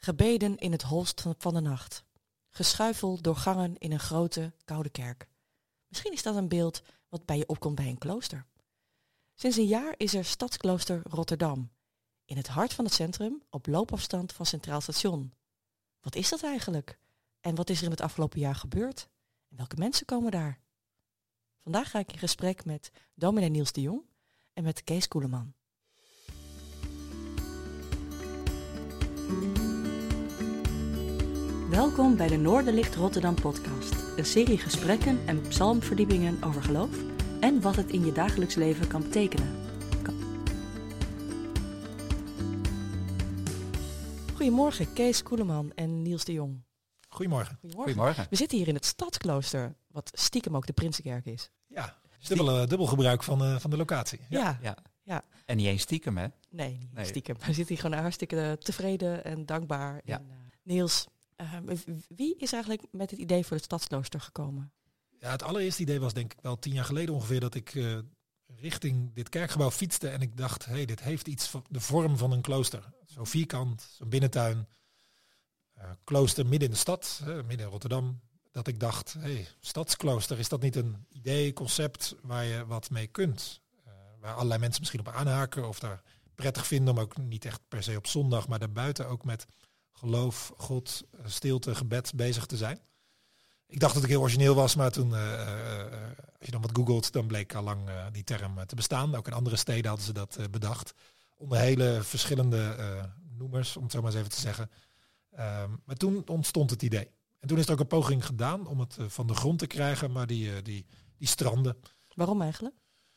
Gebeden in het holst van de nacht. Geschuifel door gangen in een grote, koude kerk. Misschien is dat een beeld wat bij je opkomt bij een klooster. Sinds een jaar is er Stadsklooster Rotterdam. In het hart van het centrum, op loopafstand van Centraal Station. Wat is dat eigenlijk? En wat is er in het afgelopen jaar gebeurd? En welke mensen komen daar? Vandaag ga ik in gesprek met dominee Niels de Jong en met Kees Koeleman. Welkom bij de Noorderlicht Rotterdam podcast. Een serie gesprekken en psalmverdiepingen over geloof en wat het in je dagelijks leven kan betekenen. Goedemorgen, Kees Koeleman en Niels de Jong. Goedemorgen. Goedemorgen. We zitten hier in het Stadsklooster, wat stiekem ook de Prinsenkerk is. Ja, dubbel gebruik van de locatie. Ja. En niet eens stiekem, hè? Nee, niet stiekem. We zitten hier gewoon hartstikke tevreden en dankbaar. Ja. En, Niels, wie is eigenlijk met het idee voor het Stadsklooster gekomen? Ja, het allereerste idee was denk ik wel 10 jaar geleden ongeveer dat ik richting dit kerkgebouw fietste en ik dacht, dit heeft iets van de vorm van een klooster. Zo vierkant, zo'n binnentuin, klooster midden in de stad, midden in Rotterdam. Dat ik dacht, stadsklooster, is dat niet een idee, concept waar je wat mee kunt? Waar allerlei mensen misschien op aanhaken of daar prettig vinden om ook niet echt per se op zondag, maar daarbuiten ook met geloof, God, stilte, gebed bezig te zijn. Ik dacht dat ik heel origineel was, maar toen, als je dan wat googelt, dan bleek al lang die term te bestaan. Ook in andere steden hadden ze dat bedacht. Onder hele verschillende noemers, om het zo maar eens even te zeggen. Maar toen ontstond het idee. En toen is er ook een poging gedaan om het van de grond te krijgen, maar die strandde. Waarom eigenlijk?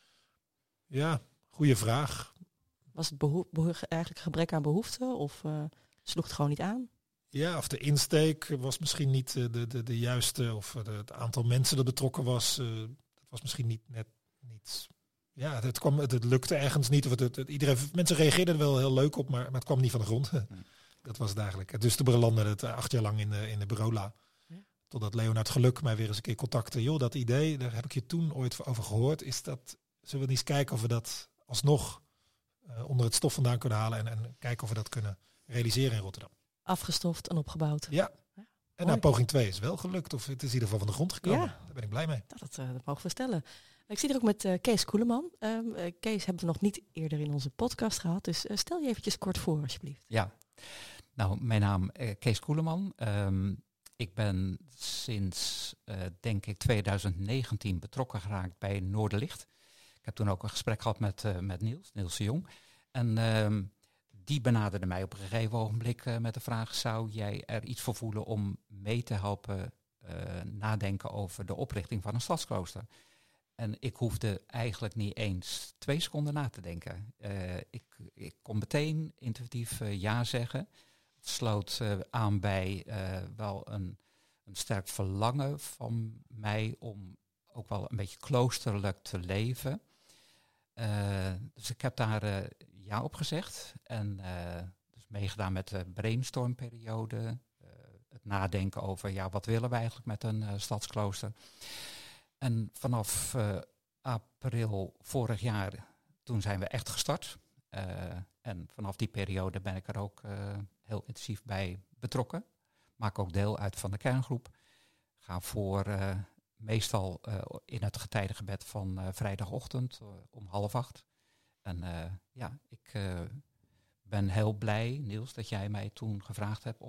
Ja, goede vraag. Was het eigenlijk gebrek aan behoefte of sloeg het gewoon niet aan? Ja, of de insteek was misschien niet de juiste, of het aantal mensen dat betrokken was, dat was misschien niet. Ja, het lukte ergens niet. Of mensen reageerden er wel heel leuk op, maar het kwam niet van de grond. Dat was het eigenlijk. Dus toen belandde het 8 jaar lang in de bureaula. Ja. Totdat Leonard Geluk mij weer eens een keer contacte. Joh, dat idee, daar heb ik je toen ooit over gehoord. Zullen we eens kijken of we dat alsnog onder het stof vandaan kunnen halen en kijken of we dat kunnen realiseren in Rotterdam. Afgestoft en opgebouwd. Ja. En poging 2 is wel gelukt. Of het is in ieder geval van de grond gekomen. Ja. Daar ben ik blij mee. Dat mogen we stellen. Ik zit er ook met Kees Koeleman. Kees hebben we nog niet eerder in onze podcast gehad. Dus stel je eventjes kort voor, alsjeblieft. Ja, nou, mijn naam Kees Koeleman. Ik ben sinds, denk ik, 2019 betrokken geraakt bij Noorderlicht. Ik heb toen ook een gesprek gehad met Niels de Jong. En die benaderde mij op een gegeven ogenblik met de vraag, zou jij er iets voor voelen om mee te helpen nadenken over de oprichting van een stadsklooster? En ik hoefde eigenlijk niet eens 2 seconden na te denken. Ik kon meteen intuïtief ja zeggen. Het sloot aan bij wel een sterk verlangen van mij om ook wel een beetje kloosterlijk te leven. Dus ik heb daar ja op gezegd. En dus meegedaan met de brainstormperiode. Het nadenken over, wat willen we eigenlijk met een stadsklooster. En vanaf april vorig jaar, toen zijn we echt gestart. En vanaf die periode ben ik er ook heel intensief bij betrokken. Maak ook deel uit van de kerngroep. Ga voor meestal in het getijdengebed van vrijdagochtend om 7:30. En ik ben heel blij, Niels, dat jij mij toen gevraagd hebt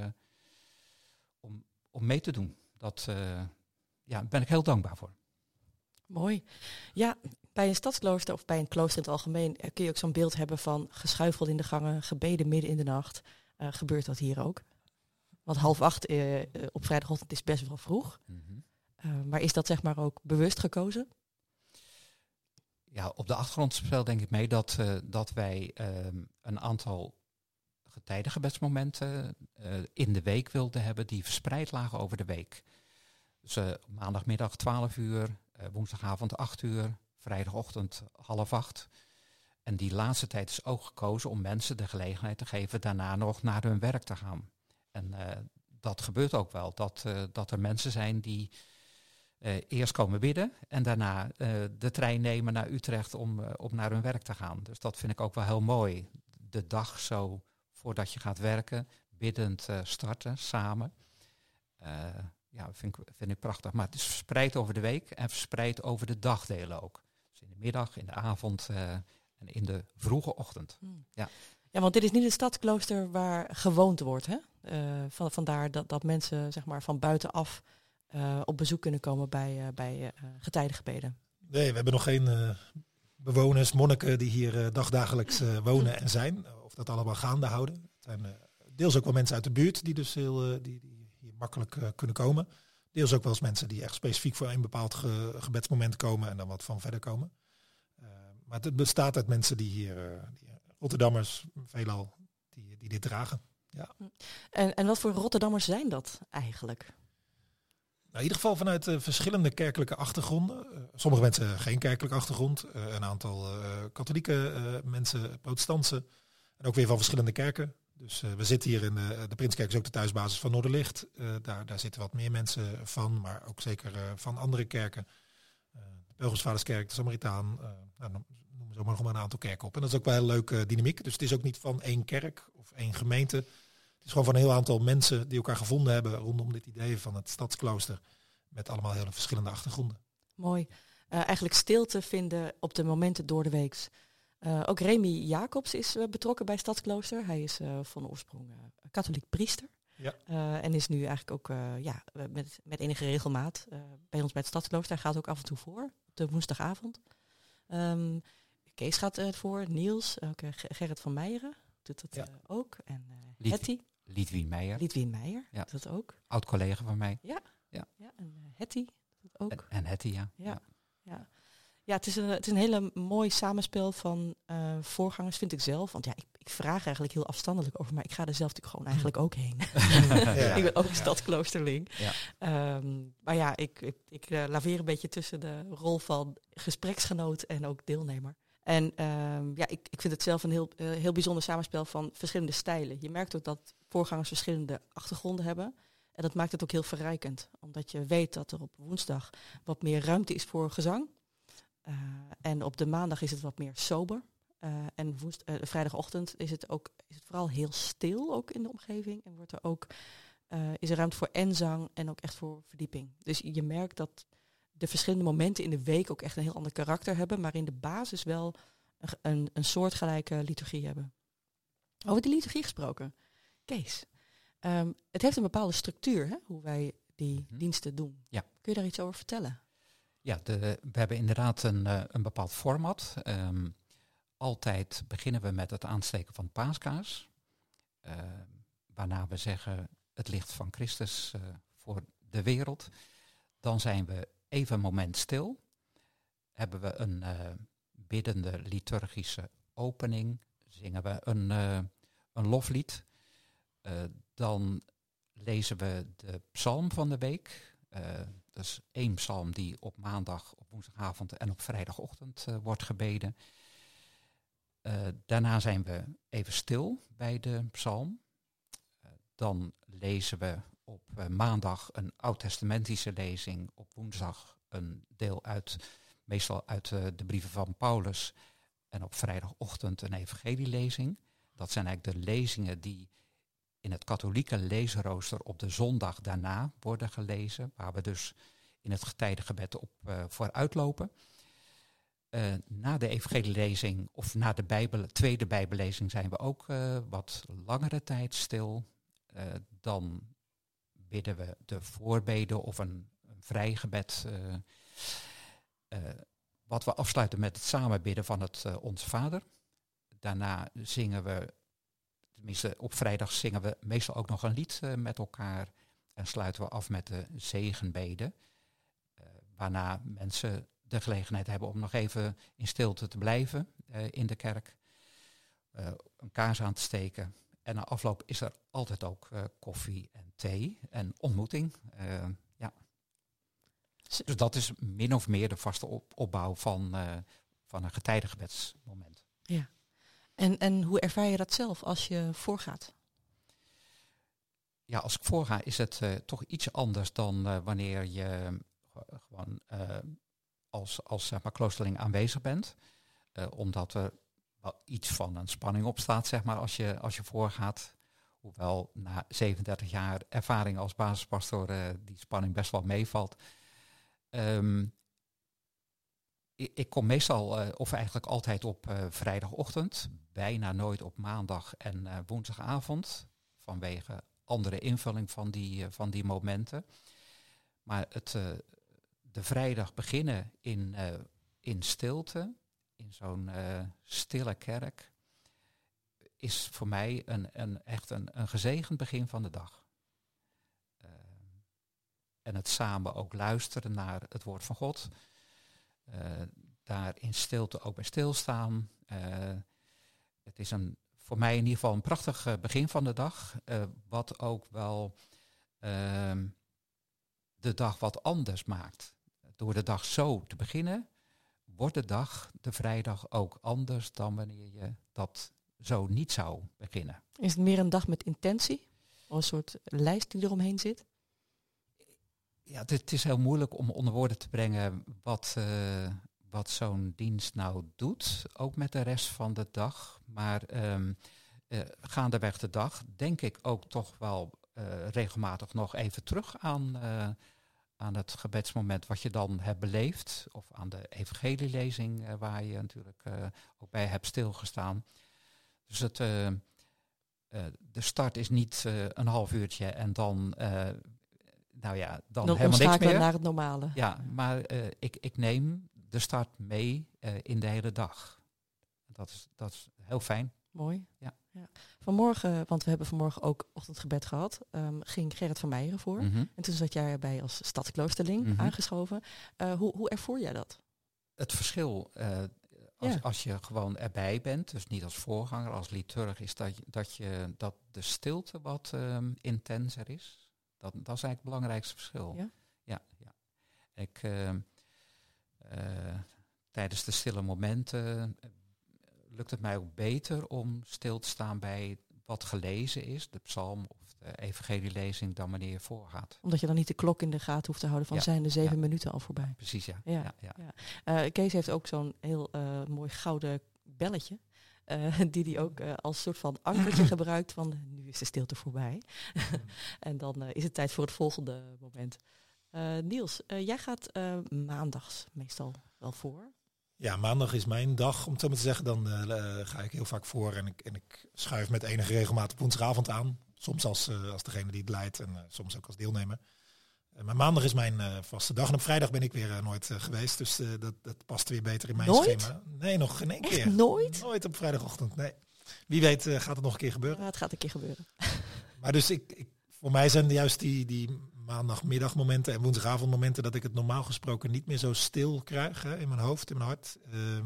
om mee te doen. Daar ben ik heel dankbaar voor. Mooi. Ja, bij een stadsklooster of bij een klooster in het algemeen kun je ook zo'n beeld hebben van geschuifeld in de gangen, gebeden midden in de nacht. Gebeurt dat hier ook? Want 7:30 op vrijdagochtend is best wel vroeg. Mm-hmm. Maar is dat zeg maar ook bewust gekozen? Ja, op de achtergrond speelt denk ik mee dat wij een aantal getijdengebedsmomenten in de week wilden hebben die verspreid lagen over de week. Dus maandagmiddag 12:00, woensdagavond 8:00, vrijdagochtend 7:30. En die laatste tijd is ook gekozen om mensen de gelegenheid te geven daarna nog naar hun werk te gaan. En dat gebeurt ook wel, dat er mensen zijn die eerst komen bidden en daarna de trein nemen naar Utrecht om naar hun werk te gaan. Dus dat vind ik ook wel heel mooi. De dag zo voordat je gaat werken, biddend starten samen. Vind ik prachtig. Maar het is verspreid over de week en verspreid over de dagdelen ook. Dus in de middag, in de avond en in de vroege ochtend. Ja. Ja, want dit is niet een stadsklooster waar gewoond wordt, hè? Vandaar dat mensen zeg maar van buitenaf op bezoek kunnen komen bij getijdengebeden. Nee, we hebben nog geen bewoners, monniken die hier dagdagelijks wonen en zijn. Of dat allemaal gaande houden. Het zijn deels ook wel mensen uit de buurt die dus die hier makkelijk kunnen komen. Deels ook wel eens mensen die echt specifiek voor een bepaald gebedsmoment komen en dan wat van verder komen. Maar het bestaat uit mensen die hier, Rotterdammers veelal, die dit dragen. Ja. En wat voor Rotterdammers zijn dat eigenlijk? Nou, in ieder geval vanuit verschillende kerkelijke achtergronden. Sommige mensen geen kerkelijke achtergrond. Een aantal katholieke mensen, protestantse. En ook weer van verschillende kerken. Dus we zitten hier in de Prinskerk, is ook de thuisbasis van Noorderlicht. Daar zitten wat meer mensen van, maar ook zeker van andere kerken. De Pelgrimsvaderskerk, de Samaritaan. Dan noemen ze ook nog maar een aantal kerken op. En dat is ook wel een heel leuke dynamiek. Dus het is ook niet van één kerk of één gemeente. Het is gewoon van een heel aantal mensen die elkaar gevonden hebben rondom dit idee van het stadsklooster. Met allemaal hele verschillende achtergronden. Mooi. Eigenlijk stilte vinden op de momenten door de weeks. Ook Remy Jacobs is betrokken bij Stadsklooster. Hij is van oorsprong katholiek priester. Ja. En is nu eigenlijk ook met enige regelmaat bij ons bij het Stadsklooster. Hij gaat ook af en toe voor, op de woensdagavond. Kees gaat voor, Niels, ook Gerrit van Meijeren doet dat ook. En Hetty. Lidwien Meijer Ja. Doet dat ook. Oud collega van mij. Ja, en Hetty doet dat ook. En Hetty, ja. Ja, het is een hele mooi samenspel van voorgangers, vind ik zelf. Want ik vraag eigenlijk heel afstandelijk over, maar ik ga er zelf natuurlijk gewoon eigenlijk ook heen. Ik ben ook stadskloosterling. Ja. Maar ja, ik laveer een beetje tussen de rol van gespreksgenoot en ook deelnemer. En ik vind het zelf een heel bijzonder samenspel van verschillende stijlen. Je merkt ook dat voorgangers verschillende achtergronden hebben. En dat maakt het ook heel verrijkend. Omdat je weet dat er op woensdag wat meer ruimte is voor gezang. En op de maandag is het wat meer sober. En vrijdagochtend is het vooral heel stil ook in de omgeving. En is er ruimte voor en zang en ook echt voor verdieping. Dus je merkt dat de verschillende momenten in de week ook echt een heel ander karakter hebben. Maar in de basis wel een soortgelijke liturgie hebben. Over die liturgie gesproken. Kees, het heeft een bepaalde structuur, hè, hoe wij die diensten doen. Ja. Kun je daar iets over vertellen? Ja, we hebben inderdaad een bepaald format. Altijd beginnen we met het aansteken van paaskaars. Waarna we zeggen het licht van Christus voor de wereld. Dan zijn we even een moment stil. Hebben we een biddende liturgische opening. Zingen we een loflied. Dan lezen we de psalm van de week. Dat is 1 psalm die op maandag, op woensdagavond en op vrijdagochtend wordt gebeden. Daarna zijn we even stil bij de psalm. Dan lezen we op maandag een oud-testamentische lezing. Op woensdag een deel meestal uit de brieven van Paulus. En op vrijdagochtend een evangelielezing. Dat zijn eigenlijk de lezingen die in het katholieke lezenrooster op de zondag daarna worden gelezen. Waar we dus in het getijdengebed op vooruit lopen. Na de evangelielezing of na de tweede bijbellezing zijn we ook wat langere tijd stil. Dan bidden we de voorbeden of een vrijgebed. Wat we afsluiten met het samenbidden van het Onze Vader. Daarna zingen we, tenminste op vrijdag zingen we meestal ook nog een lied met elkaar. En sluiten we af met de zegenbeden. Waarna mensen de gelegenheid hebben om nog even in stilte te blijven in de kerk. Een kaars aan te steken. En na afloop is er altijd ook koffie en thee en ontmoeting. Dus dat is min of meer de vaste opbouw van een getijdengebedsmoment. Ja. En hoe ervaar je dat zelf als je voorgaat? Ja, als ik voorga is het toch iets anders dan wanneer je gewoon als zeg maar, kloosterling aanwezig bent. Omdat er wel iets van een spanning op staat, zeg maar, als je voorgaat. hoewel na 37 jaar ervaring als basispastor die spanning best wel meevalt. Ik kom meestal, of eigenlijk altijd op vrijdagochtend, bijna nooit op maandag en woensdagavond, vanwege andere invulling van die momenten. Maar de vrijdag beginnen in stilte, in zo'n stille kerk, is voor mij echt een gezegend begin van de dag. En het samen ook luisteren naar het woord van God. Daar in stilte ook bij stilstaan. Het is voor mij in ieder geval een prachtig begin van de dag. Wat ook wel de dag wat anders maakt. Door de dag zo te beginnen, wordt de vrijdag ook anders dan wanneer je dat zo niet zou beginnen. Is het meer een dag met intentie? Of een soort lijst die eromheen zit? Ja, het is heel moeilijk om onder woorden te brengen wat zo'n dienst nou doet, ook met de rest van de dag. Maar gaandeweg de dag denk ik ook toch wel regelmatig nog even terug aan het gebedsmoment wat je dan hebt beleefd. Of aan de evangelielezing waar je natuurlijk ook bij hebt stilgestaan. Dus de start is niet een half uurtje en dan helemaal niks meer. Naar het normale. Ja, maar ik neem de start mee in de hele dag. Dat is heel fijn. Mooi. Ja. Vanmorgen, want we hebben vanmorgen ook ochtendgebed gehad, ging Gerrit van Meijeren voor. Mm-hmm. En toen zat jij erbij als stadskloosterling aangeschoven. Hoe ervoer jij dat? Het verschil, als je gewoon erbij bent, dus niet als voorganger, als liturg, is dat de stilte wat intenser is. Dat is eigenlijk het belangrijkste verschil. Ja. Tijdens de stille momenten lukt het mij ook beter om stil te staan bij wat gelezen is, de psalm of de evangelielezing, dan wanneer je voorgaat. Omdat je dan niet de klok in de gaten hoeft te houden van zijn de 7 minuten al voorbij. Precies, ja. Kees heeft ook zo'n heel mooi gouden belletje. Die hij ook als soort van ankertje gebruikt van nu is de stilte voorbij. En dan is het tijd voor het volgende moment. Niels, jij gaat maandags meestal wel voor. Ja, maandag is mijn dag, om het zo maar te zeggen. Dan ga ik heel vaak voor en ik schuif met enige regelmaat op woensdagavond aan. Soms als degene die het leidt en soms ook als deelnemer. Maar maandag is mijn vaste dag. En op vrijdag ben ik weer nooit geweest. Dus dat past weer beter in mijn schema. Nee, nog geen één keer. Echt nooit? Nooit op vrijdagochtend, nee. Wie weet gaat het nog een keer gebeuren. Ja, het gaat een keer gebeuren. Maar dus voor mij zijn juist die maandagmiddagmomenten en woensdagavondmomenten dat ik het normaal gesproken niet meer zo stil krijg in mijn hoofd, in mijn hart.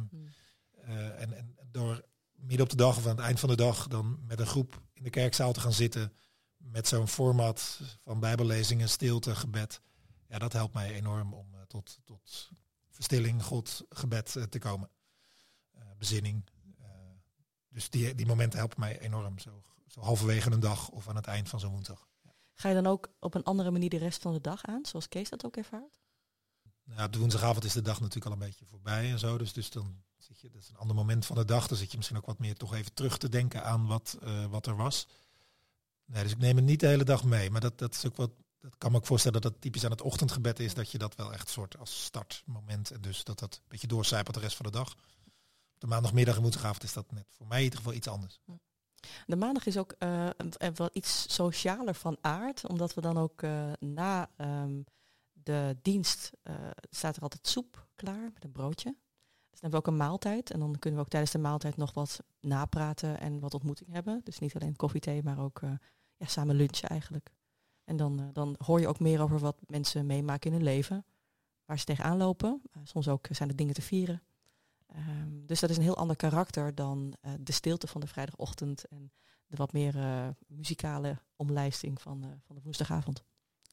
En door midden op de dag of aan het eind van de dag dan met een groep in de kerkzaal te gaan zitten met zo'n format van bijbellezingen, stilte, gebed. Ja, dat helpt mij enorm om tot verstilling, God, gebed te komen. Bezinning. Dus die momenten helpen mij enorm. Zo halverwege een dag of aan het eind van zo'n woensdag. Ga je dan ook op een andere manier de rest van de dag aan, zoals Kees dat ook ervaart? Nou, op de woensdagavond is de dag natuurlijk al een beetje voorbij en zo. Dus dan zit je, dat is een ander moment van de dag. Dan zit je misschien ook wat meer toch even terug te denken aan wat er was. Nee, dus ik neem het niet de hele dag mee. Maar dat is ook wat. Dat kan me ook voorstellen dat dat typisch aan het ochtendgebed is. Dat je dat wel echt soort als startmoment. En dus dat een beetje doorcijpelt de rest van de dag. Op de maandagmiddag en woensdagavond is dat net voor mij in ieder geval iets anders. De maandag is ook wel iets socialer van aard. Omdat we dan ook na de dienst staat er altijd soep klaar met een broodje. Dus dan hebben we ook een maaltijd. En dan kunnen we ook tijdens de maaltijd nog wat napraten en wat ontmoeting hebben. Dus niet alleen koffie, thee, maar ook samen lunchen eigenlijk. En dan hoor je ook meer over wat mensen meemaken in hun leven. Waar ze tegenaan lopen. Soms ook zijn er dingen te vieren. Dus dat is een heel ander karakter dan de stilte van de vrijdagochtend. En de wat meer muzikale omlijsting van de woensdagavond.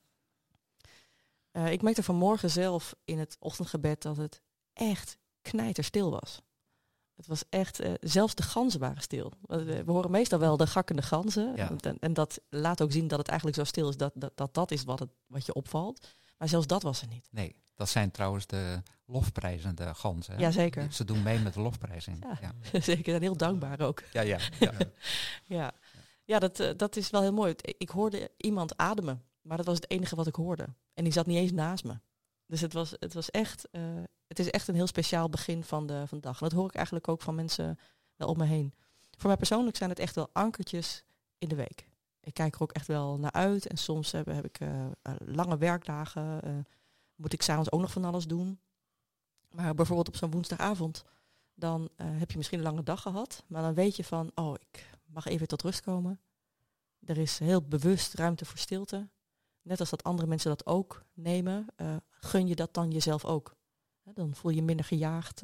Ik merkte vanmorgen zelf in het ochtendgebed dat het echt knijterstil was. Het was echt, zelfs de ganzen waren stil. We horen meestal wel de gakkende ganzen. Ja. En dat laat ook zien dat het eigenlijk zo stil is dat is wat je opvalt. Maar zelfs dat was er niet. Nee, dat zijn trouwens de lofprijzende ganzen. Hè? Ja, zeker. Ze doen mee met de lofprijzing. Ja. Zeker, en heel dankbaar ook. Ja. Ja. Ja, dat is wel heel mooi. Ik hoorde iemand ademen, maar dat was het enige wat ik hoorde. En die zat niet eens naast me. Dus het was echt, het is echt een heel speciaal begin van de dag. En dat hoor ik eigenlijk ook van mensen wel om me heen. Voor mij persoonlijk zijn het echt wel ankertjes in de week. Ik kijk er ook echt wel naar uit. En soms heb ik lange werkdagen. Moet ik 's avonds ook nog van alles doen. Maar bijvoorbeeld op zo'n woensdagavond, dan heb je misschien een lange dag gehad. Maar dan weet je van, ik mag even tot rust komen. Er is heel bewust ruimte voor stilte. Net als dat andere mensen dat ook nemen, gun je dat dan jezelf ook. Dan voel je je minder gejaagd.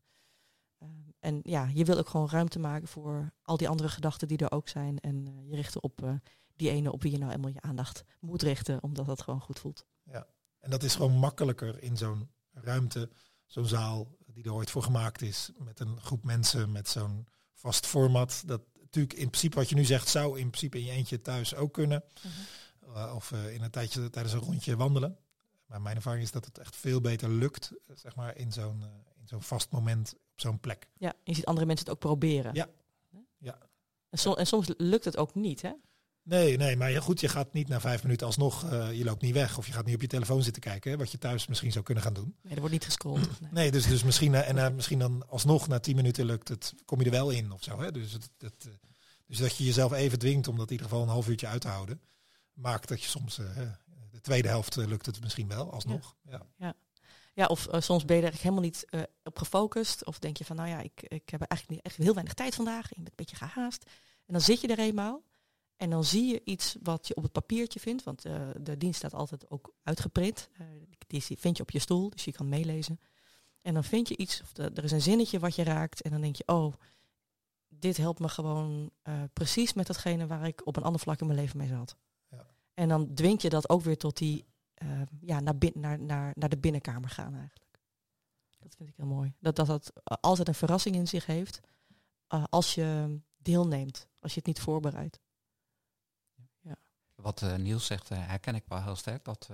En ja, je wil ook gewoon ruimte maken voor al die andere gedachten die er ook zijn. En je richten op die ene op wie je nou eenmaal je aandacht moet richten, omdat dat gewoon goed voelt. Ja, en dat is gewoon makkelijker in zo'n ruimte, zo'n zaal die er ooit voor gemaakt is. Met een groep mensen, met zo'n vast format. Dat natuurlijk in principe wat je nu zegt, zou in principe in je eentje thuis ook kunnen. Of in een tijdje tijdens een rondje wandelen. Maar mijn ervaring is dat het echt veel beter lukt, zeg maar, in zo'n vast moment op zo'n plek. Ja, je ziet andere mensen het ook proberen. Ja. En soms lukt het ook niet, hè? Nee, maar goed, je gaat niet na 5 minuten alsnog, je loopt niet weg. Of je gaat niet op je telefoon zitten kijken, hè, wat je thuis misschien zou kunnen gaan doen. Nee, er wordt niet gescrolld. Nee, dus misschien, misschien dan alsnog na 10 minuten lukt het, kom je er wel in of zo. Hè? Dus dat je jezelf even dwingt om dat in ieder geval een half uurtje uit te houden. Maakt dat je soms, de tweede helft lukt het misschien wel alsnog. Ja, of soms ben je er helemaal niet op gefocust. Of denk je van, nou ja, ik heb eigenlijk niet echt heel weinig tijd vandaag. Je bent een beetje gehaast. En dan zit je er eenmaal. En dan zie je iets wat je op het papiertje vindt. Want de dienst staat altijd ook uitgeprint. Die vind je op je stoel, dus je kan meelezen. En dan vind je iets, of er is een zinnetje wat je raakt. En dan denk je, dit helpt me gewoon precies met datgene waar ik op een ander vlak in mijn leven mee zat. Ja. En dan dwingt je dat ook weer tot die naar de binnenkamer gaan eigenlijk. Dat vind ik heel mooi. Dat altijd een verrassing in zich heeft als je deelneemt, als je het niet voorbereidt. Ja. Wat Niels zegt, herken ik wel heel sterk. Dat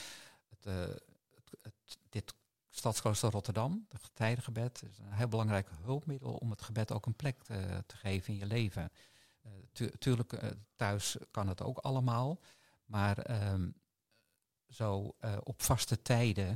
dit Stadsklooster Rotterdam, het getijdengebed, is een heel belangrijk hulpmiddel om het gebed ook een plek te geven in je leven. Tuurlijk, thuis kan het ook allemaal, maar zo op vaste tijden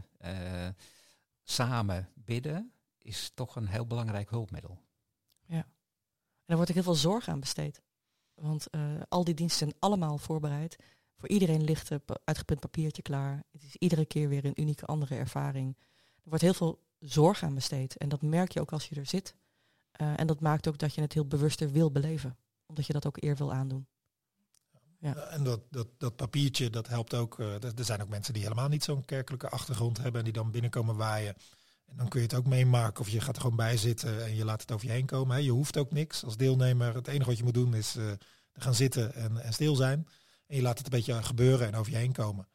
samen bidden is toch een heel belangrijk hulpmiddel. Ja, en er wordt ook heel veel zorg aan besteed. Want al die diensten zijn allemaal voorbereid. Voor iedereen ligt een uitgeprint papiertje klaar. Het is iedere keer weer een unieke andere ervaring. Er wordt heel veel zorg aan besteed. En dat merk je ook als je er zit. En dat maakt ook dat je het heel bewuster wil beleven. Omdat je dat ook eer wil aandoen. Ja. En dat papiertje, dat helpt ook. Er zijn ook mensen die helemaal niet zo'n kerkelijke achtergrond hebben en die dan binnenkomen waaien. En dan kun je het ook meemaken of je gaat er gewoon bij zitten en je laat het over je heen komen. Hè. Je hoeft ook niks als deelnemer. Het enige wat je moet doen is er gaan zitten en stil zijn. En je laat het een beetje gebeuren en over je heen komen.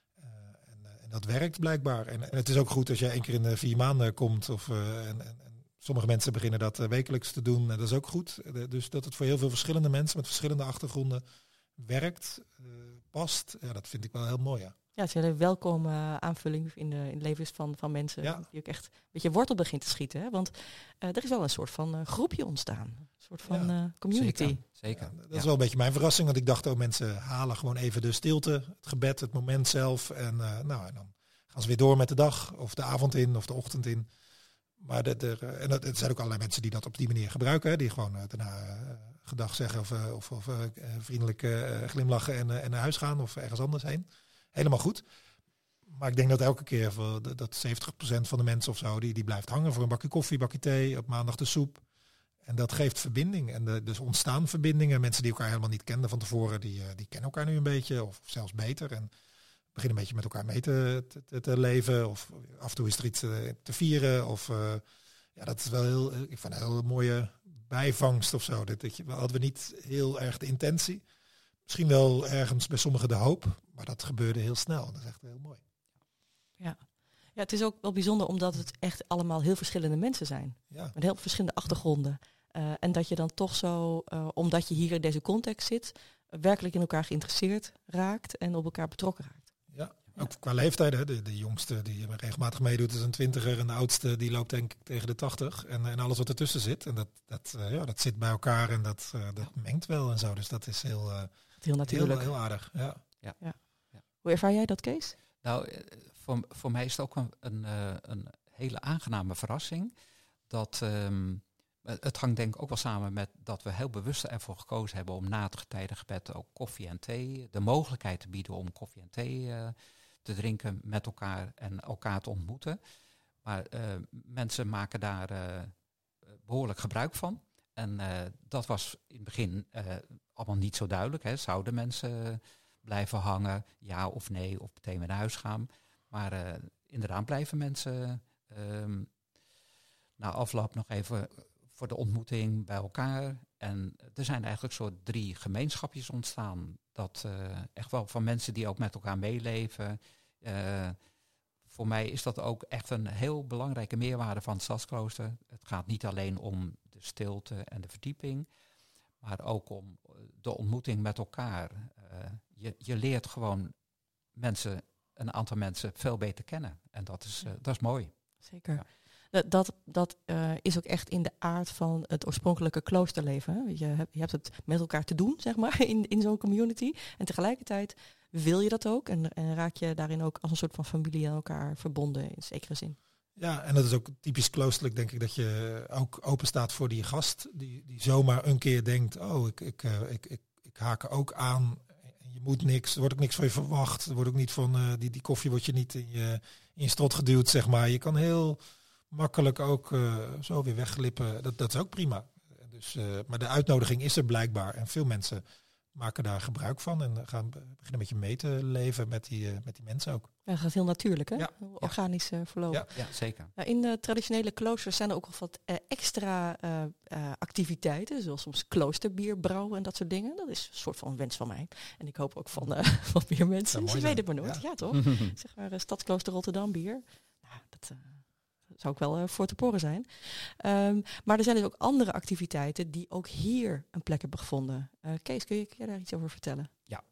En dat werkt blijkbaar. En het is ook goed als je 1 keer in de 4 maanden komt. En sommige mensen beginnen dat wekelijks te doen. Dat is ook goed. Dus dat het voor heel veel verschillende mensen met verschillende achtergronden werkt, past. Ja, dat vind ik wel heel mooi. Ja, het is een welkome aanvulling in de levens van mensen. Ja. Die ook echt een beetje wortel begint te schieten. Hè? Want er is wel een soort van groepje ontstaan. Een soort van community. Zeker. Ja, dat is wel een beetje mijn verrassing. Want ik dacht, mensen halen gewoon even de stilte, het gebed, het moment zelf. En dan gaan ze weer door met de dag. Of de avond in, of de ochtend in. Maar er zijn ook allerlei mensen die dat op die manier gebruiken. Hè? Die gewoon daarna gedag zeggen of vriendelijk glimlachen en naar huis gaan. Of ergens anders heen. Helemaal goed. Maar ik denk dat elke keer dat 70% van de mensen of zo, die blijft hangen voor een bakje koffie, bakje thee, op maandag de soep. En dat geeft verbinding. En dus ontstaan verbindingen. Mensen die elkaar helemaal niet kenden van tevoren, die kennen elkaar nu een beetje. Of zelfs beter. En beginnen een beetje met elkaar mee te leven. Of af en toe is er iets te vieren. Of dat is wel ik vind een heel mooie bijvangst of zo. Hadden we niet heel erg de intentie. Misschien wel ergens bij sommigen de hoop, maar dat gebeurde heel snel. Dat is echt heel mooi. Ja, het is ook wel bijzonder omdat het echt allemaal heel verschillende mensen zijn. Ja. Met heel verschillende achtergronden. En dat je dan toch zo, omdat je hier in deze context zit, werkelijk in elkaar geïnteresseerd raakt en op elkaar betrokken raakt. Ook qua leeftijd. Hè. De jongste die regelmatig meedoet is een 20er. En de oudste die loopt denk ik tegen de 80. En alles wat ertussen zit. En dat zit bij elkaar en dat mengt wel en zo. Dus dat is heel natuurlijk. Heel aardig. Ja. Hoe ervaar jij dat, Kees? Nou, voor mij is het ook een hele aangename verrassing. Dat het hangt denk ik ook wel samen met dat we heel bewust ervoor gekozen hebben om na het getijdengebed ook koffie en thee, de mogelijkheid te bieden om koffie en thee te drinken met elkaar en elkaar te ontmoeten. Maar mensen maken daar behoorlijk gebruik van. En dat was in het begin allemaal niet zo duidelijk. Hè. Zouden mensen blijven hangen, ja of nee, of meteen weer naar huis gaan? Maar inderdaad blijven mensen na afloop nog even voor de ontmoeting bij elkaar. En er zijn eigenlijk soort 3 gemeenschapjes ontstaan. Dat echt wel van mensen die ook met elkaar meeleven. Voor mij is dat ook echt een heel belangrijke meerwaarde van het Stadsklooster. Het gaat niet alleen om de stilte en de verdieping, maar ook om de ontmoeting met elkaar. Je leert gewoon een aantal mensen veel beter kennen. En dat is mooi. Zeker. Ja. Dat is ook echt in de aard van het oorspronkelijke kloosterleven. Hè? Je hebt het met elkaar te doen, zeg maar, in zo'n community. En tegelijkertijd wil je dat ook. En raak je daarin ook als een soort van familie aan elkaar verbonden, in zekere zin. Ja, en dat is ook typisch kloosterlijk, denk ik, dat je ook open staat voor die gast. Die zomaar een keer denkt, ik haak er ook aan. Je moet niks, er wordt ook niks van je verwacht. Er wordt ook niet van, die koffie wordt je niet in je strot geduwd, zeg maar. Je kan heel makkelijk ook zo weer wegglippen. Dat is ook prima. Dus, maar de uitnodiging is er blijkbaar. En veel mensen maken daar gebruik van. En beginnen met je mee te leven met die mensen ook. Ja, dat gaat heel natuurlijk, hè? Ja. Organisch verlopen. Ja, zeker. Nou, in de traditionele kloosters zijn er ook al wat extra activiteiten. Zoals soms kloosterbier brouwen en dat soort dingen. Dat is een soort van wens van mij. En ik hoop ook van meer mensen. Dus je weet het maar nooit. Ja, toch? Zeg maar Stadsklooster Rotterdam bier. Nou, dat zou ook wel voor te poren zijn. Maar er zijn dus ook andere activiteiten die ook hier een plek hebben gevonden. Kees, kun je daar iets over vertellen? Ja.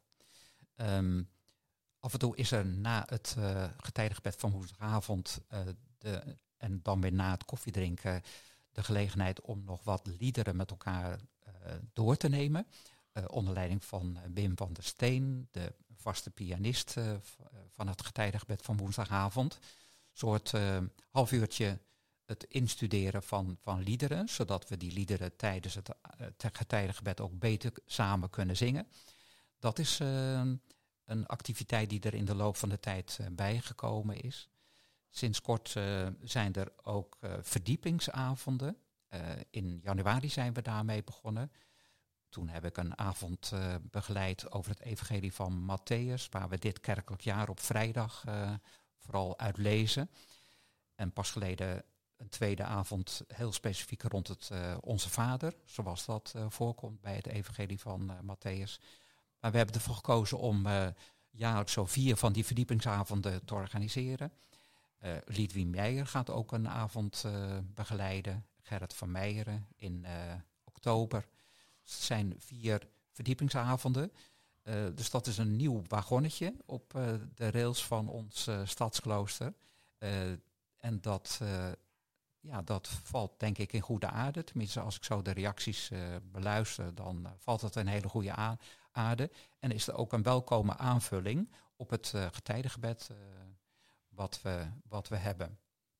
Af en toe is er na het getijdengebed van woensdagavond en dan weer na het koffiedrinken de gelegenheid om nog wat liederen met elkaar door te nemen. Onder leiding van Wim van der Steen, de vaste pianist van het getijdengebed van woensdagavond. Een soort half uurtje het instuderen van liederen, zodat we die liederen tijdens het getijdengebed ook beter samen kunnen zingen. Dat is een activiteit die er in de loop van de tijd bijgekomen is. Sinds kort zijn er ook verdiepingsavonden. In januari zijn we daarmee begonnen. Toen heb ik een avond begeleid over het evangelie van Mattheüs, waar we dit kerkelijk jaar op vrijdag vooral uit lezen. En pas geleden een tweede avond heel specifiek rond het Onze Vader, zoals dat voorkomt bij het evangelie van Mattheüs. Maar we hebben ervoor gekozen om jaarlijks zo 4 van die verdiepingsavonden te organiseren. Lidwien Meijer gaat ook een avond begeleiden. Gerrit van Meijeren in oktober. Het zijn 4 verdiepingsavonden. Dus dat is een nieuw wagonnetje op de rails van ons stadsklooster. En dat valt denk ik in goede aarde. Tenminste, als ik zo de reacties beluister, dan valt het in hele goede aarde. En is er ook een welkome aanvulling op het getijdengebed wat we hebben.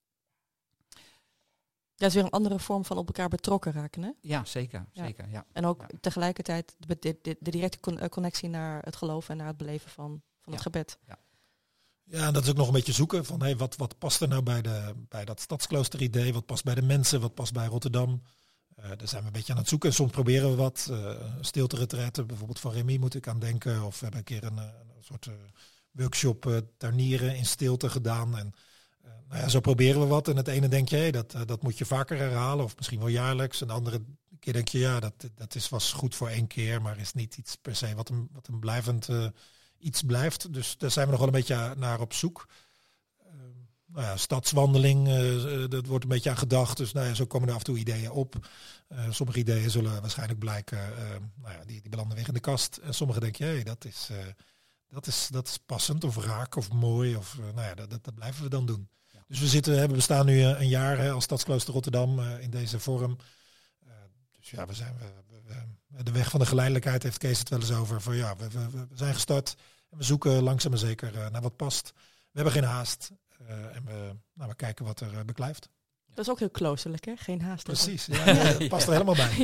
Dat is weer een andere vorm van op elkaar betrokken raken, hè? Ja, zeker. Zeker ja. En ook tegelijkertijd de directe connectie naar het geloof en naar het beleven van het gebed. Ja. Ja, en dat is ook nog een beetje zoeken van wat past er nou bij dat stadsklooster-idee? Wat past bij de mensen? Wat past bij Rotterdam? Daar zijn we een beetje aan het zoeken. Soms proberen we wat. Stilte-retraite, bijvoorbeeld van Remy moet ik aan denken. Of we hebben een keer een soort workshop tuinieren in stilte gedaan. En zo proberen we wat. En het ene denk je, dat moet je vaker herhalen. Of misschien wel jaarlijks. En de andere keer denk je, was goed voor 1 keer. Maar is niet iets per se wat een blijvend iets blijft. Dus daar zijn we nog wel een beetje naar op zoek. Stadswandeling, dat wordt een beetje aan gedacht. Dus zo komen er af en toe ideeën op. Sommige ideeën zullen waarschijnlijk blijken, die belanden weer in de kast. En sommige denk je, dat is passend of raak of mooi. Of, dat blijven we dan doen. Ja. Dus we bestaan nu een jaar als Stadsklooster Rotterdam in deze vorm. Dus ja, de weg van de geleidelijkheid heeft Kees het wel eens over. We zijn gestart en we zoeken langzaam maar zeker naar wat past. We hebben geen haast en we kijken wat er beklijft. Dat is ook heel kloosterlijk, hè? Geen haast. Precies, dat past er helemaal bij.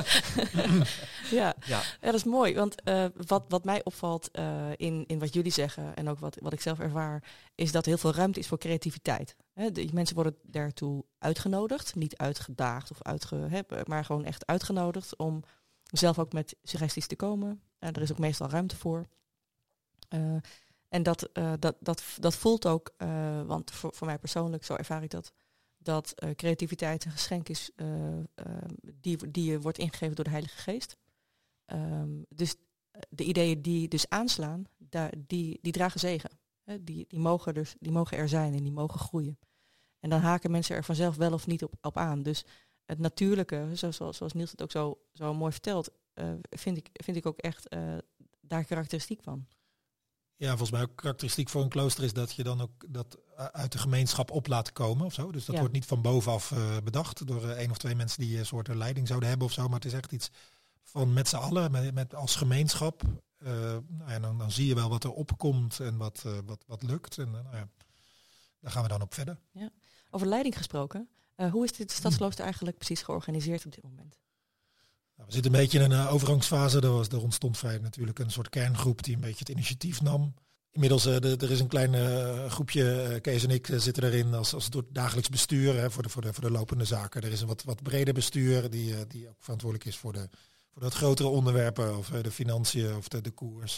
Ja, dat is mooi. Want wat mij opvalt in wat jullie zeggen en ook wat ik zelf ervaar, is dat er heel veel ruimte is voor creativiteit. De mensen worden daartoe uitgenodigd, niet uitgedaagd of maar gewoon echt uitgenodigd om zelf ook met suggesties te komen. Er is ook meestal ruimte voor. En dat voelt ook, want voor mij persoonlijk, zo ervaar ik dat creativiteit een geschenk is die je wordt ingegeven door de Heilige Geest. Dus de ideeën die dus aanslaan, die dragen zegen. Die mogen er zijn en die mogen groeien. En dan haken mensen er vanzelf wel of niet op aan. Dus het natuurlijke, zoals Niels het ook zo mooi vertelt, vind ik ook echt daar karakteristiek van. Ja, volgens mij ook karakteristiek voor een klooster is dat je dan ook dat uit de gemeenschap op laat komen of zo. Dus dat wordt niet van bovenaf bedacht door 1 of 2 mensen die een soort leiding zouden hebben of zo. Maar het is echt iets van met z'n allen, met als gemeenschap. Dan zie je wel wat er opkomt en wat lukt. En daar gaan we dan op verder. Ja. Over leiding gesproken. Hoe is dit stadsklooster eigenlijk precies georganiseerd op dit moment? We zitten een beetje in een overgangsfase. Er ontstond vrij natuurlijk een soort kerngroep die een beetje het initiatief nam. Inmiddels er is een klein groepje, Kees en ik zitten erin als door het dagelijks bestuur voor de lopende zaken. Er is een wat breder bestuur die ook verantwoordelijk is voor de wat grotere onderwerpen of de financiën of de koers.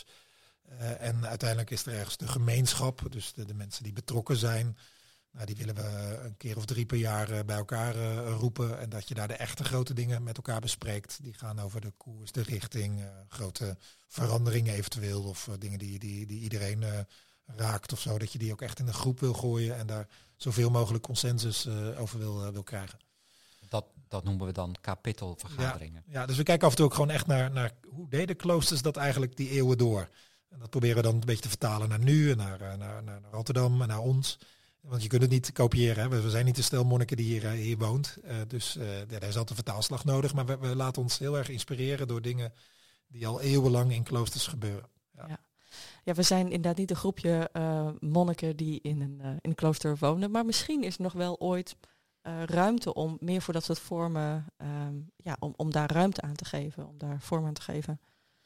En uiteindelijk is er ergens de gemeenschap, dus de mensen die betrokken zijn. Die willen we een keer of 3 per jaar bij elkaar roepen. En dat je daar de echte grote dingen met elkaar bespreekt. Die gaan over de koers, de richting, grote veranderingen eventueel. Of dingen die iedereen raakt of zo. Dat je die ook echt in de groep wil gooien. En daar zoveel mogelijk consensus over wil krijgen. Dat noemen we dan kapittelvergaderingen. Ja, dus we kijken af en toe ook gewoon echt naar hoe deden kloosters dat eigenlijk die eeuwen door. En dat proberen we dan een beetje te vertalen naar nu en naar Rotterdam en naar ons. Want je kunt het niet kopiëren. Hè. We zijn niet de stel monniken die hier woont. Dus daar is altijd een vertaalslag nodig. Maar we laten ons heel erg inspireren door dingen die al eeuwenlang in kloosters gebeuren. Ja, we zijn inderdaad niet een groepje monniken die in een klooster wonen. Maar misschien is er nog wel ooit ruimte om meer voor dat soort vormen, om daar ruimte aan te geven, om daar vorm aan te geven.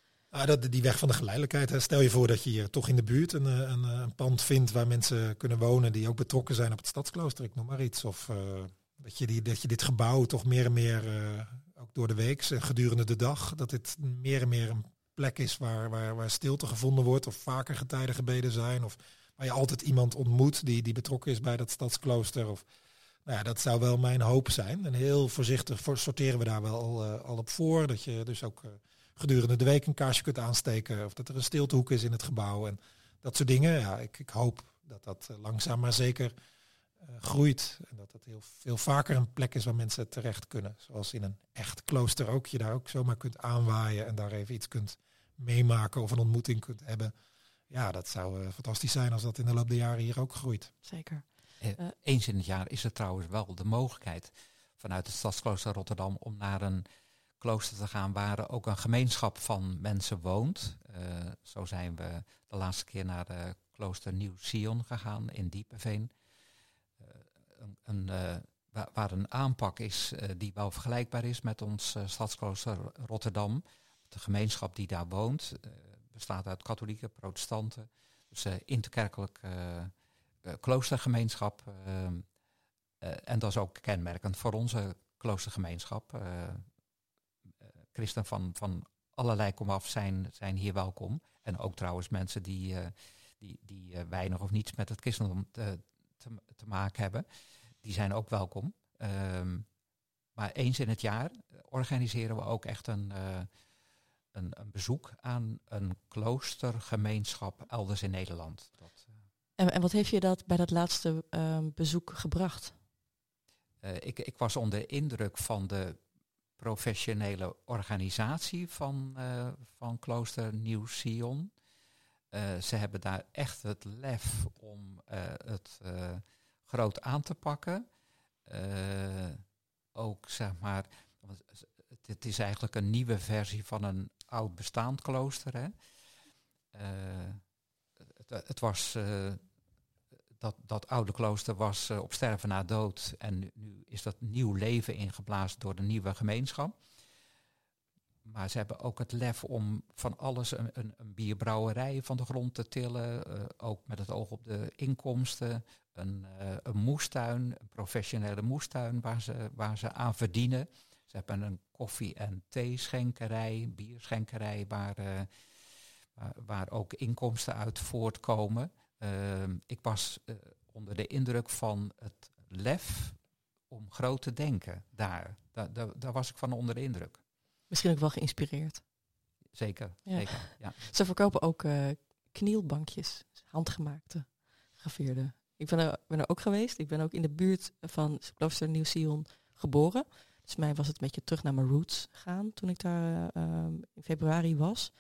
Die weg van de geleidelijkheid. Hè. Stel je voor dat je hier toch in de buurt een pand vindt waar mensen kunnen wonen die ook betrokken zijn op het stadsklooster, ik noem maar iets. Of dat je dit gebouw toch meer en meer, ook door de week en gedurende de dag, dat dit meer en meer een plek is waar stilte gevonden wordt of vaker getijdengebeden zijn. Of waar je altijd iemand ontmoet die betrokken is bij dat stadsklooster. Of, dat zou wel mijn hoop zijn. En heel voorzichtig sorteren we daar wel al op voor. Dat je dus ook gedurende de week een kaarsje kunt aansteken. Of dat er een stiltehoek is in het gebouw. En dat soort dingen. Ja, ik hoop dat langzaam maar zeker groeit. En dat het heel veel vaker een plek is waar mensen terecht kunnen. Zoals in een echt klooster ook. Je daar ook zomaar kunt aanwaaien. En daar even iets kunt meemaken. Of een ontmoeting kunt hebben. Ja, dat zou fantastisch zijn als dat in de loop der jaren hier ook groeit. Zeker. Eens in het jaar is er trouwens wel de mogelijkheid vanuit het Stadsklooster Rotterdam om naar een klooster te gaan waar ook een gemeenschap van mensen woont. Zo zijn we de laatste keer naar de klooster Nieuw-Sion gegaan in Diepenveen. Waar een aanpak is die wel vergelijkbaar is met ons Stadsklooster Rotterdam. De gemeenschap die daar woont bestaat uit katholieken, protestanten. Dus interkerkelijk kloostergemeenschap. En dat is ook kenmerkend voor onze kloostergemeenschap. Christen van allerlei komaf zijn hier welkom. En ook trouwens mensen die weinig of niets met het christendom te maken hebben. Die zijn ook welkom. Maar eens in het jaar organiseren we ook echt een bezoek aan een kloostergemeenschap elders in Nederland. En wat heeft je dat bij dat laatste bezoek gebracht? Ik was onder indruk van de professionele organisatie van klooster Nieuw-Sion. Ze hebben daar echt het lef om het groot aan te pakken. Ook zeg maar, het is eigenlijk een nieuwe versie van een oud bestaand klooster. Hè? Het was, dat oude klooster was op sterven na dood. En nu is dat nieuw leven ingeblazen door de nieuwe gemeenschap. Maar ze hebben ook het lef om van alles een bierbrouwerij van de grond te tillen. Ook met het oog op de inkomsten. Een moestuin, een professionele moestuin waar ze aan verdienen. Ze hebben een koffie- en theeschenkerij, bierschenkerij waar ook inkomsten uit voortkomen. Ik was onder de indruk van het lef om groot te denken daar. Daar was ik van onder de indruk. Misschien ook wel geïnspireerd. Zeker, Ja. zeker. Ja. Ze verkopen ook knielbankjes, handgemaakte, gegraveerde. Ik ben er ook geweest. Ik ben ook in de buurt van klooster Nieuw-Sion geboren. Dus mij was het een beetje terug naar mijn roots gaan toen ik daar in februari was.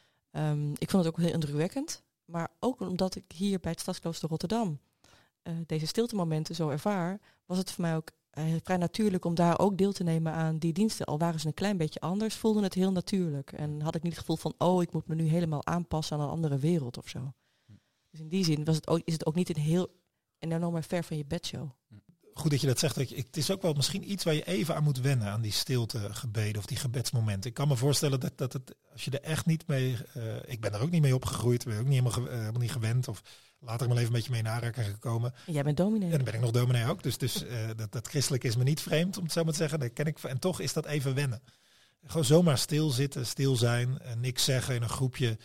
Ik vond het ook heel indrukwekkend. Maar ook omdat ik hier bij het Stadsklooster Rotterdam deze stiltemomenten zo ervaar, was het voor mij ook vrij natuurlijk om daar ook deel te nemen aan die diensten. Al waren ze een klein beetje anders, voelde het heel natuurlijk. En had ik niet het gevoel van, ik moet me nu helemaal aanpassen aan een andere wereld of zo. Dus in die zin is het ook niet een enorme ver van je bedshow. Goed dat je dat zegt. Het is ook wel misschien iets waar je even aan moet wennen, aan die stiltegebeden of die gebedsmomenten. Ik kan me voorstellen dat het, als je er echt niet mee... ik ben er ook niet mee opgegroeid, ben ook niet helemaal niet gewend. Of later in mijn leven een beetje mee in aanraking gekomen. En jij bent dominee. En dan ben ik nog dominee ook. Dus dat christelijk is me niet vreemd, om het zo maar te zeggen. Dat ken ik. En toch is dat even wennen. Gewoon zomaar stil zitten, stil zijn, niks zeggen in een groepje.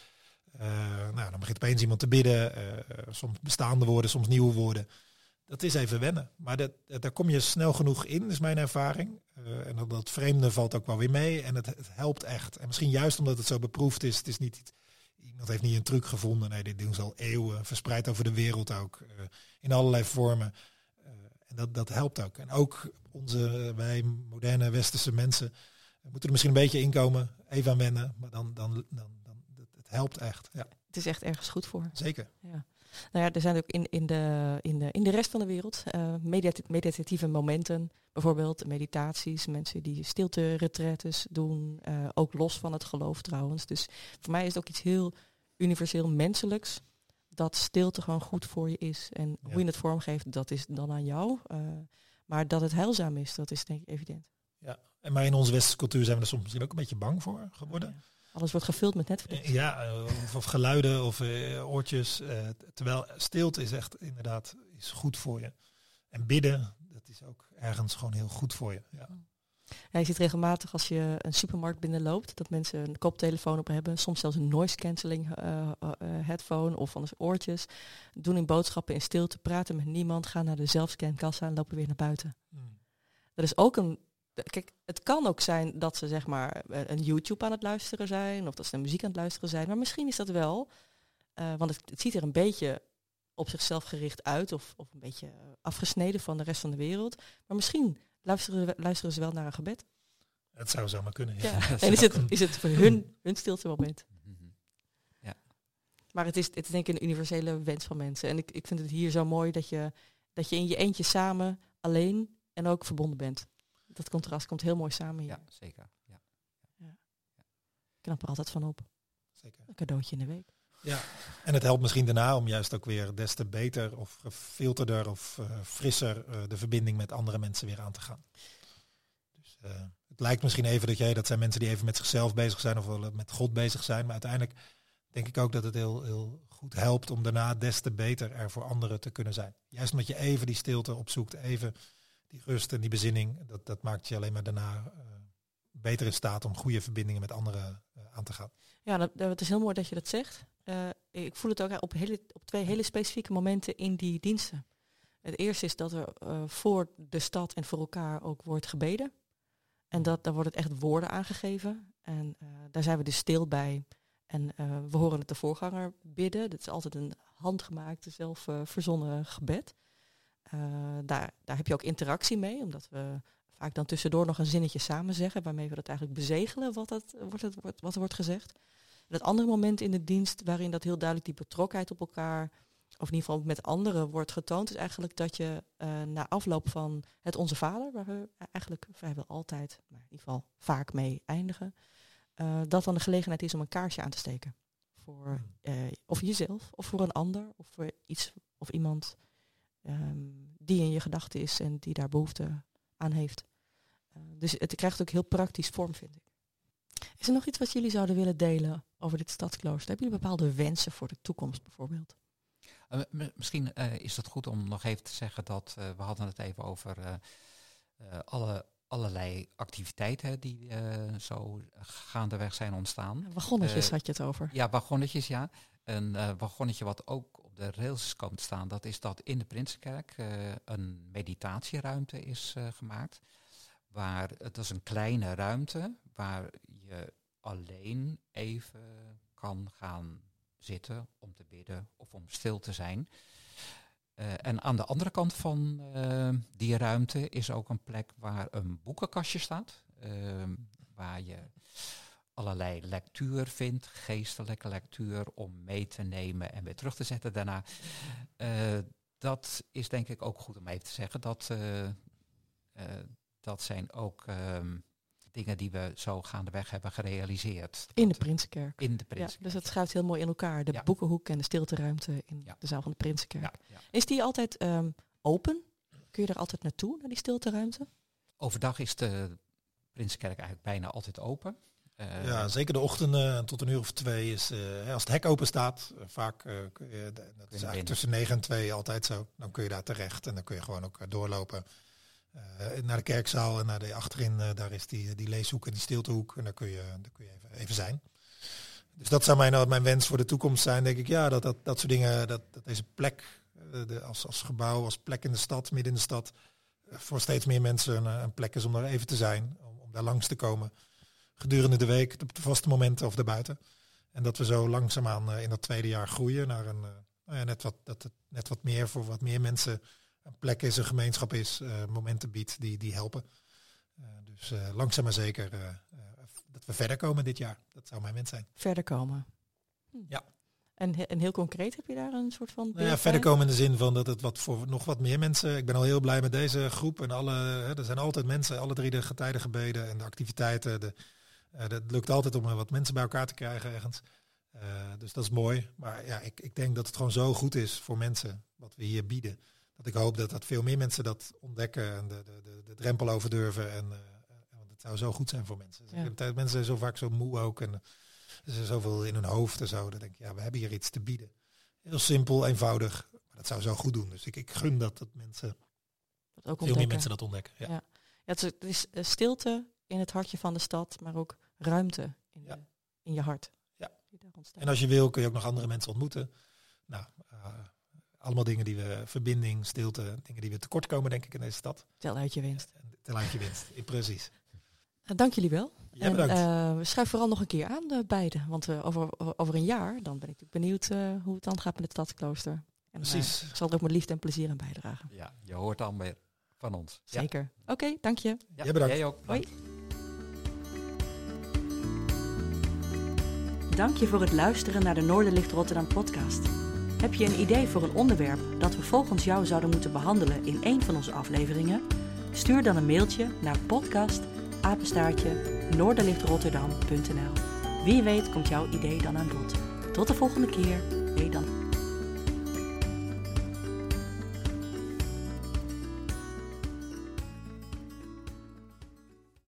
Dan begint opeens iemand te bidden. Soms bestaande woorden, soms nieuwe woorden. Dat is even wennen. Maar daar kom je snel genoeg in, is mijn ervaring. En dat vreemde valt ook wel weer mee. En het helpt echt. En misschien juist omdat het zo beproefd is. Het is niet... Iemand heeft niet een truc gevonden. Nee, dit doen ze al eeuwen. Verspreid over de wereld ook. In allerlei vormen. En dat helpt ook. En ook wij moderne westerse mensen moeten er misschien een beetje inkomen. Even aan wennen. Maar dan het helpt echt. Ja. Het is echt ergens goed voor. Zeker. Ja. Nou ja, er zijn ook in de rest van de wereld meditatieve momenten. Bijvoorbeeld meditaties, mensen die stilte-retretes doen. Ook los van het geloof trouwens. Dus voor mij is het ook iets heel universeel menselijks. Dat stilte gewoon goed voor je is. En hoe je het vormgeeft, dat is dan aan jou. Maar dat het heilzaam is, dat is denk ik evident. Ja, maar in onze westerse cultuur zijn we er soms misschien ook een beetje bang voor geworden. Ja. Alles wordt gevuld met Netflix. Of geluiden of oortjes. Terwijl stilte is echt inderdaad is goed voor je. En bidden, dat is ook ergens gewoon heel goed voor je. Ja. Ja, je ziet regelmatig als je een supermarkt binnenloopt, dat mensen een koptelefoon op hebben. Soms zelfs een noise cancelling headphone of anders oortjes. Doen hun boodschappen in stilte, praten met niemand, gaan naar de zelfscankassa en lopen weer naar buiten. Dat is ook Kijk, het kan ook zijn dat ze zeg maar een YouTube aan het luisteren zijn of dat ze naar muziek aan het luisteren zijn. Maar misschien is dat wel, want het ziet er een beetje op zichzelf gericht uit of een beetje afgesneden van de rest van de wereld. Maar misschien luisteren ze wel naar een gebed. Het zou zomaar kunnen. Ja. Ja. En is het voor hun stilte moment. Ja. Maar het is denk ik een universele wens van mensen. En ik vind het hier zo mooi dat je in je eentje samen, alleen en ook verbonden bent. Dat contrast komt heel mooi samen hier. Ja, zeker. Ja. Ik knap er altijd van op. Zeker. Een cadeautje in de week. Ja, en het helpt misschien daarna om juist ook weer des te beter of gefilterder of frisser de verbinding met andere mensen weer aan te gaan. Dus het lijkt misschien even dat zijn mensen die even met zichzelf bezig zijn of wel met God bezig zijn. Maar uiteindelijk denk ik ook dat het heel, heel goed helpt om daarna des te beter er voor anderen te kunnen zijn. Juist omdat je even die stilte opzoekt, even die rust en die bezinning, dat maakt je alleen maar daarna beter in staat om goede verbindingen met anderen aan te gaan. Ja, het is heel mooi dat je dat zegt. Ik voel het ook op twee hele specifieke momenten in die diensten. Het eerste is dat er voor de stad en voor elkaar ook wordt gebeden. En daar wordt het echt woorden aangegeven. En daar zijn we dus stil bij. En we horen het de voorganger bidden. Dat is altijd een handgemaakte, zelf verzonnen gebed. Daar heb je ook interactie mee, omdat we vaak dan tussendoor nog een zinnetje samen zeggen, waarmee we dat eigenlijk bezegelen wat er wordt gezegd. Het andere moment in de dienst waarin dat heel duidelijk die betrokkenheid op elkaar, of in ieder geval met anderen, wordt getoond, is eigenlijk dat je na afloop van het Onze Vader, waar we eigenlijk vrijwel altijd, maar in ieder geval vaak mee eindigen, dat dan de gelegenheid is om een kaarsje aan te steken. Voor of jezelf, of voor een ander, of voor iets of iemand die in je gedachten is en die daar behoefte aan heeft. Dus het krijgt ook heel praktisch vorm, vind ik. Is er nog iets wat jullie zouden willen delen over dit stadsklooster? Hebben jullie bepaalde wensen voor de toekomst bijvoorbeeld? Misschien is het goed om nog even te zeggen dat we hadden het even over allerlei activiteiten die zo gaandeweg zijn ontstaan. Wagonnetjes had je het over. Ja, wagonnetjes, ja. Een wagonnetje wat ook op de rails is komen te staan, dat is dat in de Prinsenkerk een meditatieruimte is gemaakt. Het is een kleine ruimte waar je alleen even kan gaan zitten om te bidden of om stil te zijn. En aan de andere kant van die ruimte is ook een plek waar een boekenkastje staat. Waar je allerlei lectuur vindt, geestelijke lectuur, om mee te nemen en weer terug te zetten daarna. Dat is denk ik ook goed om even te zeggen. Dat zijn ook dingen die we zo gaandeweg hebben gerealiseerd. In de Prinsenkerk. In de Prinsenkerk. Ja, dus dat schuift heel mooi in elkaar. De boekenhoek en de stilteruimte in de zaal van de Prinsenkerk. Ja. Is die altijd open? Kun je er altijd naartoe, naar die stilteruimte? Overdag is de Prinsenkerk eigenlijk bijna altijd open. Ja, zeker de ochtenden tot 1:00 of 2:00 is, als het hek open staat, vaak, dat is eigenlijk tussen 9 en 2 altijd zo. Dan kun je daar terecht en dan kun je gewoon ook doorlopen. Naar de kerkzaal en naar de achterin, daar is die leeshoek en die stiltehoek. En daar kun je even zijn. Dus dat zou mijn wens voor de toekomst zijn, denk ik. Ja, dat soort dingen, dat deze plek, als gebouw, als plek in de stad, midden in de stad, voor steeds meer mensen een plek is om daar even te zijn. Om daar langs te komen. Gedurende de week, op de vaste momenten of daarbuiten. En dat we zo langzaamaan in dat tweede jaar groeien naar net wat meer voor wat meer mensen een plek is, een gemeenschap is, momenten biedt die helpen. Dus langzaam maar zeker dat we verder komen dit jaar. Dat zou mijn wens zijn. Verder komen. Ja. En heel concreet, heb je daar een soort van... verder komen in de zin van dat het voor nog wat meer mensen... Ik ben al heel blij met deze groep. En er zijn altijd mensen, alle 3 de getijdengebeden en de activiteiten. Het lukt altijd om wat mensen bij elkaar te krijgen ergens. Dus dat is mooi. Maar ja, ik denk dat het gewoon zo goed is voor mensen wat we hier bieden. Dat ik hoop dat veel meer mensen dat ontdekken en de drempel over durven. Want het zou zo goed zijn voor mensen. Ja. Mensen zijn zo vaak zo moe ook. En er is zoveel in hun hoofd en zo. Dan denk ik, we hebben hier iets te bieden. Heel simpel, eenvoudig. Maar dat zou zo goed doen. Dus ik gun dat mensen, veel meer mensen dat ontdekken. Ja. Ja, het is stilte in het hartje van de stad, maar ook ruimte in je hart. Ja. En als je wil, kun je ook nog andere mensen ontmoeten. Nou, allemaal dingen die verbinding, stilte, dingen die we tekort komen, denk ik, in deze stad. Tel uit je winst. Tel uit je winst, precies. Dank jullie wel. Ja, bedankt. Schuif vooral nog een keer aan, beide. Want over een jaar, dan ben ik benieuwd hoe het dan gaat met het stadsklooster. En, precies. Ik zal er ook met liefde en plezier aan bijdragen. Ja, je hoort dan weer van ons. Zeker. Ja. Oké, dank je. Ja, bedankt. Jij ook. Hoi. Dank je voor het luisteren naar de Noorderlicht Rotterdam podcast. Heb je een idee voor een onderwerp dat we volgens jou zouden moeten behandelen in een van onze afleveringen? Stuur dan een mailtje naar podcast@noorderlichtrotterdam.nl. Wie weet komt jouw idee dan aan bod. Tot de volgende keer. Hey dan.